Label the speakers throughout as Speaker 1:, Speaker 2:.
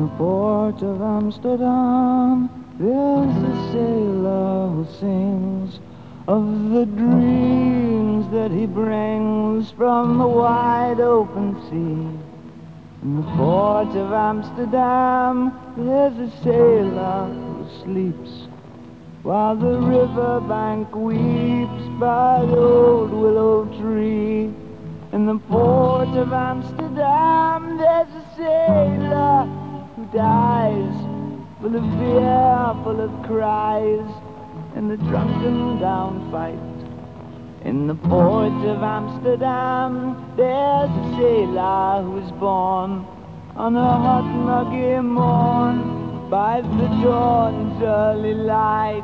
Speaker 1: port of Amsterdam, there's a sailor who sings of the dreams that he brings from the wide open sea. In the port of Amsterdam, there's a sailor who sleeps while the riverbank weeps by the old willow tree. In the port of Amsterdam, there's a sailor who dies, full of fear, full of cries, in the drunken down fight. In the port of Amsterdam, there's a sailor who was born on a hot muggy morn by the dawn's early light.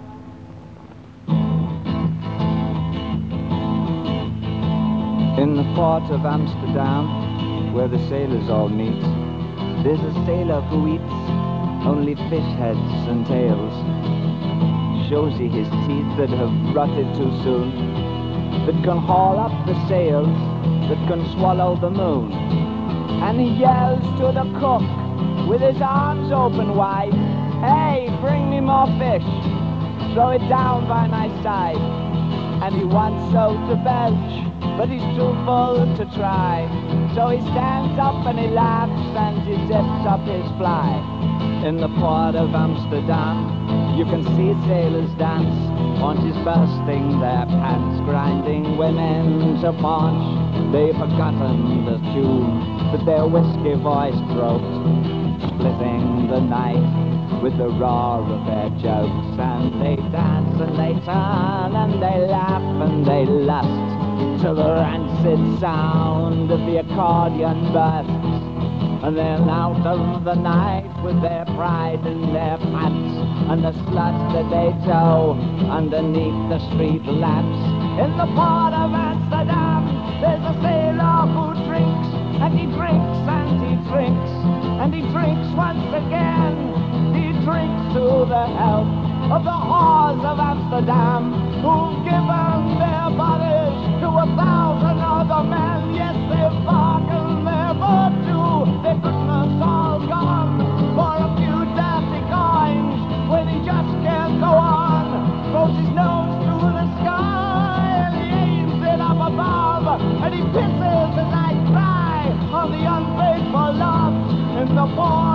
Speaker 1: In the port of Amsterdam, where the sailors all meet, there's a sailor who eats only fish heads and tails. Shows you his teeth that have rotted too soon, that can haul up the sails, that can swallow the moon. And he yells to the cook with his arms open wide, "Hey, bring me more fish, throw it down by my side." And he wants so to belch, but he's too full to try. So he stands up and he laughs and he zips up his fly. In the port of Amsterdam, you can see sailors dance, haunches bursting their pants, grinding women to paunch. They've forgotten the tune that their whiskey-voiced throat, splitting the night with the roar of their jokes. And they dance and they turn and they laugh and they lust to the rancid sound of the accordion bursts. And then out of the night with their pride in their pants and the slut that they tow underneath the street lamps. In the port of Amsterdam, there's a sailor who drinks and he drinks and he drinks and he drinks once again. He drinks to the health of the whores of Amsterdam, who've given their bodies to 1,000 other men. Yes, they've bargained their virtue, their goodness all gone for a few dirty coins when he just can't go on. Throws his nose to the sky and he aims it up above, and he pisses as I cry on the unfaithful love in the port